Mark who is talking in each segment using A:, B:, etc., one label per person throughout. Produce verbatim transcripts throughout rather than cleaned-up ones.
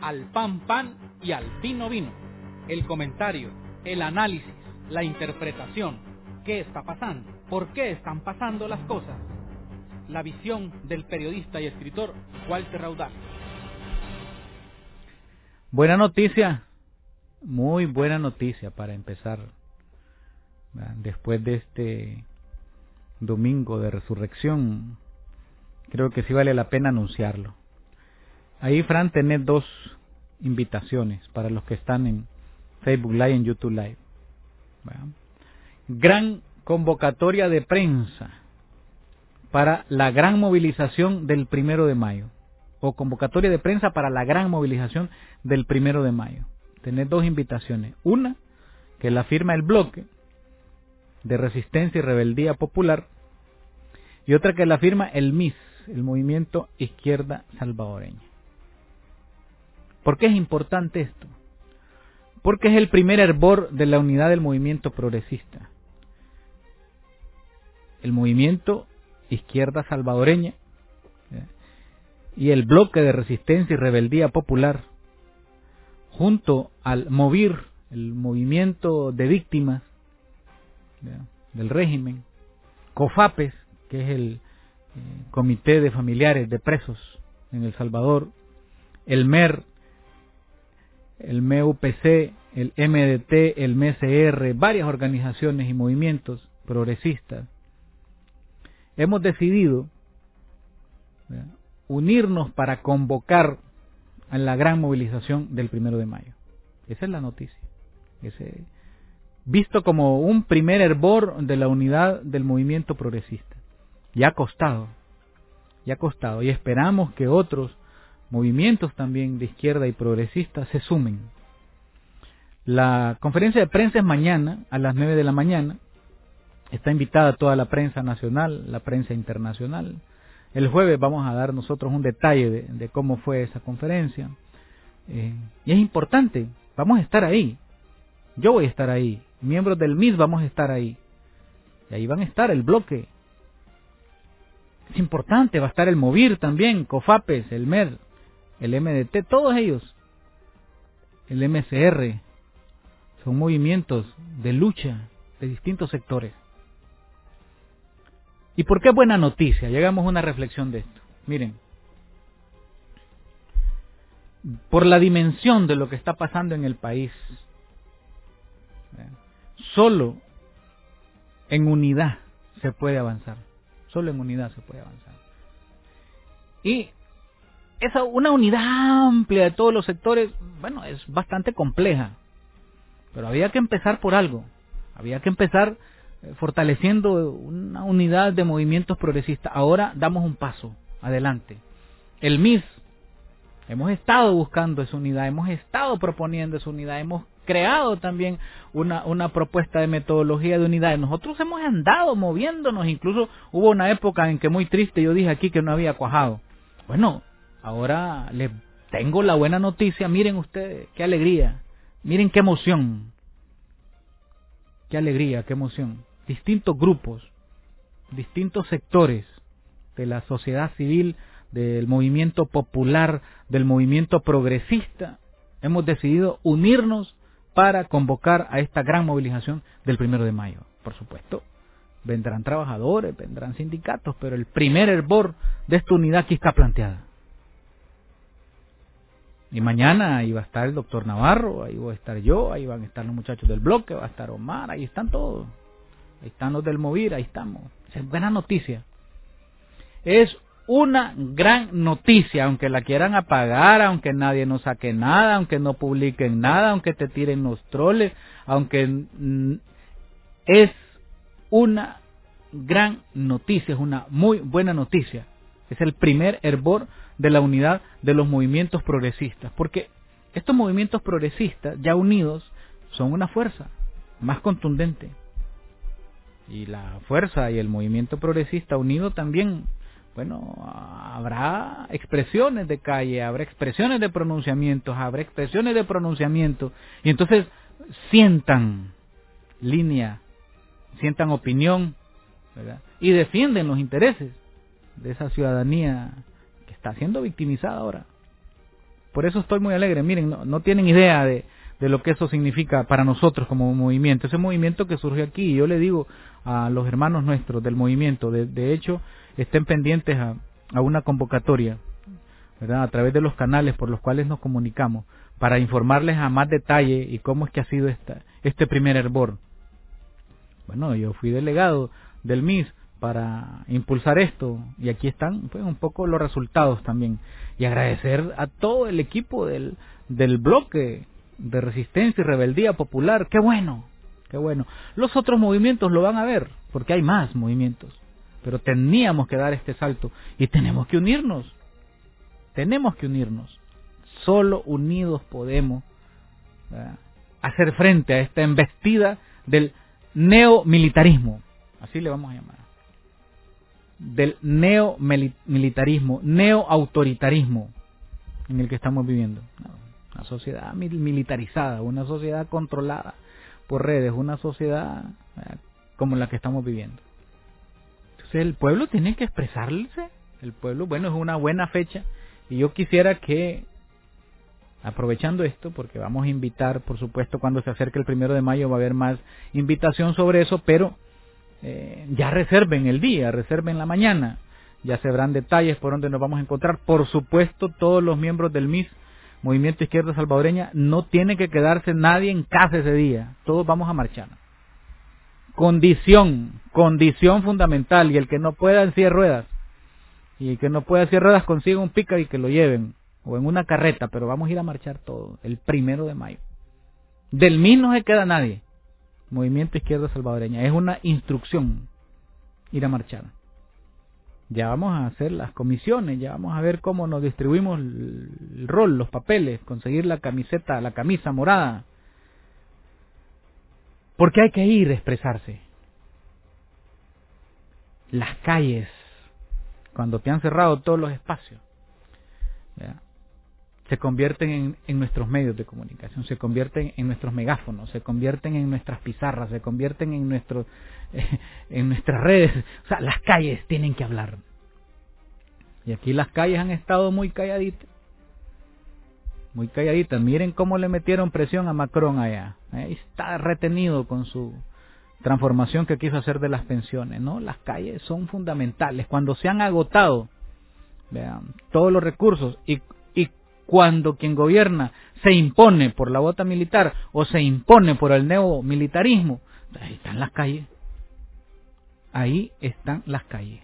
A: al pan pan y al vino vino. El comentario, el análisis, la interpretación. ¿Qué está pasando? ¿Por qué están pasando las cosas? La visión del periodista y escritor Walter Raudal.
B: Buena noticia, muy buena noticia para empezar. Después de este domingo de resurrección, creo que sí vale la pena anunciarlo. Ahí, Fran, tenés dos invitaciones para los que están en Facebook Live y en YouTube Live. Bueno, gran convocatoria de prensa para la gran movilización del primero de mayo, o convocatoria de prensa para la gran movilización del primero de mayo. Tenés dos invitaciones. Una, que la firma el bloque de Resistencia y Rebeldía Popular, y otra que la firma el M I S, el Movimiento Izquierda Salvadoreña. ¿Por qué es importante esto? Porque es el primer hervor de la unidad del movimiento progresista. El movimiento Izquierda Salvadoreña, ¿eh? y el bloque de Resistencia y Rebeldía Popular, junto al MOVIR, el movimiento de víctimas, ¿eh? del régimen, COFAPES, que es el eh, Comité de Familiares de Presos en El Salvador, el M E R, el M E U P C, el M D T, el M S R, varias organizaciones y movimientos progresistas, hemos decidido ¿verdad? unirnos para convocar a la gran movilización del primero de mayo. Esa es la noticia. Ese, visto como un primer hervor de la unidad del movimiento progresista. Ya ha costado, ya ha costado, y esperamos que otros movimientos también de izquierda y progresistas se sumen. La conferencia de prensa es mañana a las nueve de la mañana. Está invitada toda la prensa nacional, la prensa internacional. El jueves vamos a dar nosotros un detalle de, de cómo fue esa conferencia. Eh, y es importante, vamos a estar ahí. Yo voy a estar ahí. Miembros del M I S vamos a estar ahí. Y ahí van a estar el bloque. Es importante, va a estar el MOVIR también, COFAPES, el M E R, el M D T, todos ellos. El M S R. Son movimientos de lucha de distintos sectores. ¿Y por qué buena noticia? Llegamos a una reflexión de esto. Miren, por la dimensión de lo que está pasando en el país, solo en unidad se puede avanzar. Solo en unidad se puede avanzar. Y esa una unidad amplia de todos los sectores, bueno, es bastante compleja. Pero había que empezar por algo. Había que empezar fortaleciendo una unidad de movimientos progresistas. Ahora damos un paso adelante. El M I S, hemos estado buscando esa unidad, hemos estado proponiendo esa unidad, hemos creado también una, una propuesta de metodología de unidad. Nosotros hemos andado moviéndonos, incluso hubo una época en que muy triste yo dije aquí que no había cuajado. Bueno, ahora les tengo la buena noticia, miren ustedes, qué alegría, miren qué emoción, qué alegría, qué emoción. Distintos grupos, distintos sectores de la sociedad civil, del movimiento popular, del movimiento progresista, hemos decidido unirnos para convocar a esta gran movilización del primero de mayo. Por supuesto, vendrán trabajadores, vendrán sindicatos, pero el primer hervor de esta unidad aquí está planteada. Y mañana ahí va a estar el doctor Navarro, ahí voy a estar yo, ahí van a estar los muchachos del bloque, va a estar Omar, ahí están todos. Ahí están los del MOVIR, ahí estamos. Es buena noticia. Es una gran noticia, aunque la quieran apagar, aunque nadie nos saque nada, aunque no publiquen nada, aunque te tiren los troles, aunque mm, es una gran noticia, es una muy buena noticia. Es el primer hervor de la unidad de los movimientos progresistas, porque estos movimientos progresistas ya unidos son una fuerza más contundente. Y la fuerza y el movimiento progresista unido también, bueno, habrá expresiones de calle, habrá expresiones de pronunciamientos, habrá expresiones de pronunciamiento, y entonces sientan línea, sientan opinión, ¿verdad? Y defienden los intereses de esa ciudadanía que está siendo victimizada ahora. por eso estoy muy alegre. Miren, no, no tienen idea de, de lo que eso significa para nosotros como movimiento. Ese movimiento que surge aquí, y yo le digo a los hermanos nuestros del movimiento, de, de hecho, estén pendientes a, a una convocatoria, ¿verdad?, a través de los canales por los cuales nos comunicamos, para informarles a más detalle y cómo es que ha sido esta, este primer hervor. Bueno, yo fui delegado del M I S para impulsar esto, y aquí están pues un poco los resultados también. Y agradecer a todo el equipo del, del bloque de resistencia y rebeldía popular. ¡Qué bueno! ¡Qué bueno! Los otros movimientos lo van a ver, porque hay más movimientos. Pero teníamos que dar este salto, y tenemos que unirnos. Tenemos que unirnos. Solo unidos podemos, ¿verdad?, hacer frente a esta embestida del neomilitarismo. Así le vamos a llamar. Del neomilitarismo, neoautoritarismo en el que estamos viviendo. Una sociedad militarizada, una sociedad controlada por redes, una sociedad ¿verdad?, como la que estamos viviendo. Entonces el pueblo tiene que expresarse. El pueblo, bueno, es una buena fecha, y yo quisiera que, aprovechando esto, porque vamos a invitar, por supuesto, cuando se acerque el primero de mayo va a haber más invitación sobre eso, pero eh, ya reserven el día, reserven la mañana, ya se verán detalles por donde nos vamos a encontrar. Por supuesto, todos los miembros del M I S, Movimiento Izquierda Salvadoreña, no tiene que quedarse nadie en casa ese día, todos vamos a marchar. Condición, condición fundamental, y el que no pueda en silla de ruedas, y el que no pueda en silla de ruedas consiga un pick-up y que lo lleven, o en una carreta, pero vamos a ir a marchar todos, el primero de mayo. Del M I S no se queda nadie. Movimiento Izquierda Salvadoreña, es una instrucción ir a marchar. Ya vamos a hacer las comisiones, ya vamos a ver cómo nos distribuimos el, el rol, los papeles, conseguir la camiseta, la camisa morada. Porque hay que ir a expresarse. Las calles, cuando te han cerrado todos los espacios, ¿verdad?, se convierten en, en nuestros medios de comunicación, se convierten en nuestros megáfonos, se convierten en nuestras pizarras, se convierten en nuestros eh, en nuestras redes. O sea, las calles tienen que hablar. Y aquí las calles han estado muy calladitas, muy calladitas. Miren cómo le metieron presión a Macron allá. Ahí está retenido con su transformación que quiso hacer de las pensiones, ¿no? Las calles son fundamentales. Cuando se han agotado, vean, todos los recursos, y y cuando quien gobierna se impone por la bota militar o se impone por el neomilitarismo, ahí están las calles. Ahí están las calles.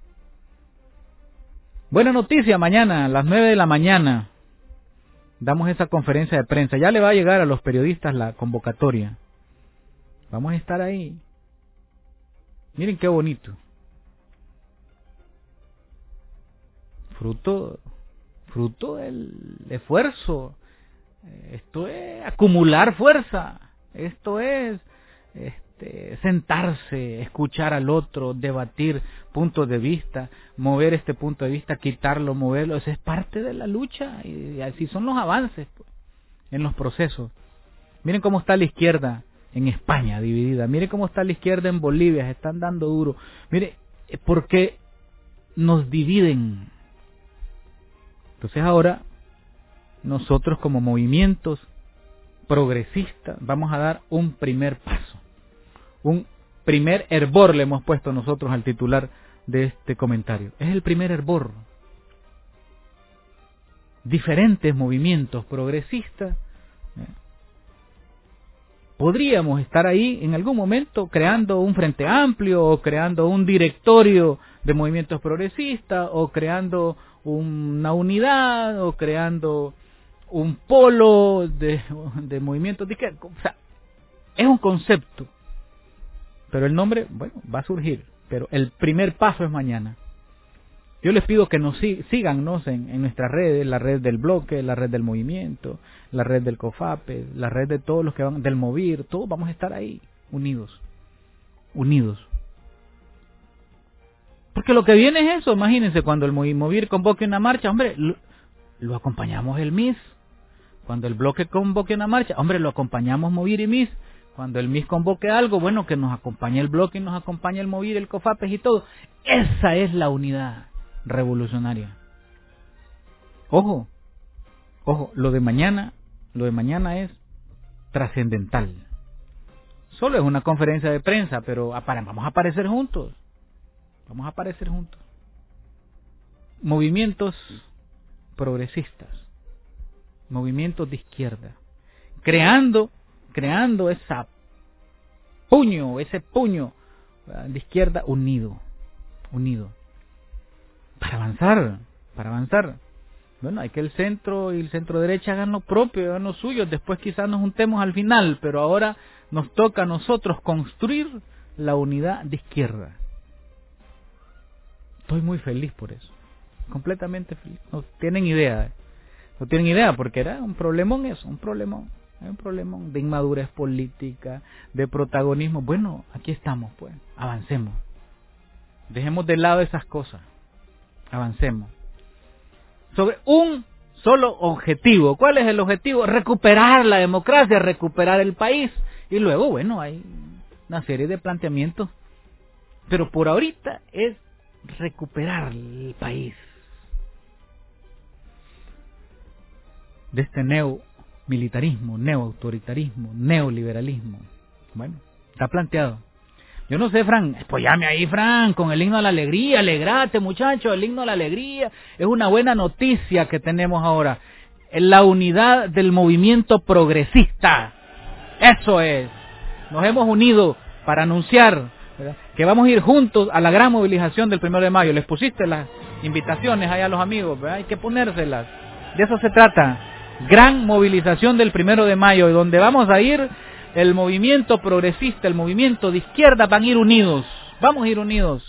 B: Buena noticia, mañana a las nueve de la mañana damos esa conferencia de prensa. Ya le va a llegar a los periodistas la convocatoria. Vamos a estar ahí. Miren qué bonito. Fruto fruto del esfuerzo. Esto es acumular fuerza. Esto es este, sentarse, escuchar al otro, debatir puntos de vista, mover este punto de vista, quitarlo, moverlo. Eso es parte de la lucha, y así son los avances pues, en los procesos. Miren cómo está la izquierda en España dividida. Miren cómo está la izquierda en Bolivia, se están dando duro. Mire, porque nos dividen. Entonces ahora nosotros como movimientos progresistas vamos a dar un primer paso, un primer hervor le hemos puesto nosotros al titular de este comentario. Es el primer hervor. Diferentes movimientos progresistas. Podríamos estar ahí en algún momento creando un frente amplio, o creando un directorio de movimientos progresistas, o creando una unidad, o creando un polo de, de movimientos de izquierda. O sea, es un concepto, pero el nombre, bueno, va a surgir, pero el primer paso es mañana. Yo les pido que nos síganos en, en nuestras redes, la red del bloque, la red del movimiento, la red del COFAPE, la red de todos los que van, del MOVIR, todos vamos a estar ahí, unidos, unidos. Porque lo que viene es eso, imagínense, cuando el MOVIR convoque una marcha, hombre, lo, lo acompañamos el M I S. Cuando el bloque convoque una marcha, hombre, lo acompañamos MOVIR y M I S. Cuando el M I S convoque algo, bueno, que nos acompañe el bloque y nos acompañe el MOVIR, el COFAPES y todo. Esa es la unidad revolucionaria. Ojo, Ojo, lo de mañana, lo de mañana es trascendental. Solo es una conferencia de prensa, pero vamos a aparecer juntos. Vamos a aparecer juntos. Movimientos progresistas, movimientos de izquierda, creando, creando esa puño, ese puño de izquierda unido, unido, para avanzar, para avanzar. Bueno, hay que el centro y el centro derecha hagan lo propio, hagan lo suyo, después quizás nos juntemos al final, pero ahora nos toca a nosotros construir la unidad de izquierda. Estoy muy feliz por eso, completamente feliz. No tienen idea, no tienen idea, porque era un problemón eso, un problemón, un problemón de inmadurez política, de protagonismo. Bueno, aquí estamos, pues, avancemos. Dejemos de lado esas cosas, avancemos. Sobre un solo objetivo. ¿Cuál es el objetivo? Recuperar la democracia, recuperar el país. Y luego, bueno, hay una serie de planteamientos. Pero por ahorita es recuperar el país de este neomilitarismo, neoautoritarismo, neoliberalismo. Bueno, está planteado. Yo no sé, Fran, apoyame ahí, Fran, con el himno a la alegría, alegrate, muchachos, el himno a la alegría. Es una buena noticia que tenemos ahora. La unidad del movimiento progresista. Eso es. Nos hemos unido para anunciar, ¿verdad?, que vamos a ir juntos a la gran movilización del primero de mayo. Les pusiste las invitaciones allá a los amigos, ¿verdad? Hay que ponérselas. De eso se trata. Gran movilización del primero de mayo, y donde vamos a ir, el movimiento progresista, el movimiento de izquierda van a ir unidos. Vamos a ir unidos.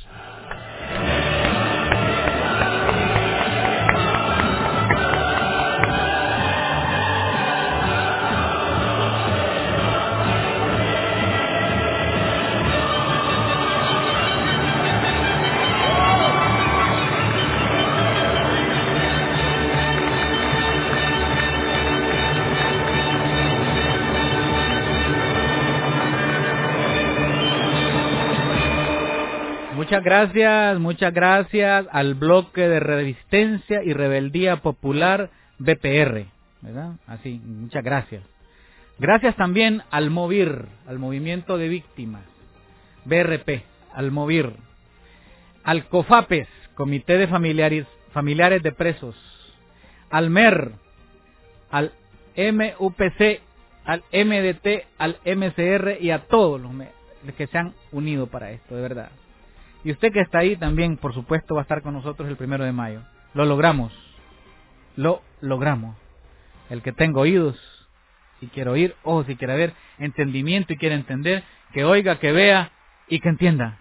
B: Muchas gracias, muchas gracias al bloque de Resistencia y Rebeldía Popular B P R, ¿verdad? Así, muchas gracias. Gracias también al MOVIR, al Movimiento de Víctimas, B R P, al MOVIR, al COFAPES, Comité de Familiares, Familiares de Presos, al M E R, al M U P C, al M D T, al M C R y a todos los que se han unido para esto, de verdad. Y usted que está ahí también, por supuesto, va a estar con nosotros el primero de mayo. Lo logramos. Lo logramos. El que tenga oídos y quiere oír, ojos y quiere ver, entendimiento y quiere entender, que oiga, que vea y que entienda.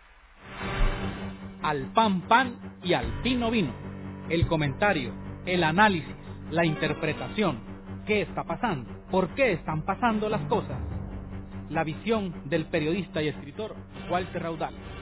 A: Al pan pan y al vino vino. El comentario, el análisis, la interpretación. ¿Qué está pasando? ¿Por qué están pasando las cosas? La visión del periodista y escritor Walter Raudal.